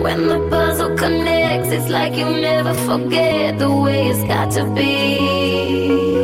When the puzzle connects, it's like you never forget the way it's got to be.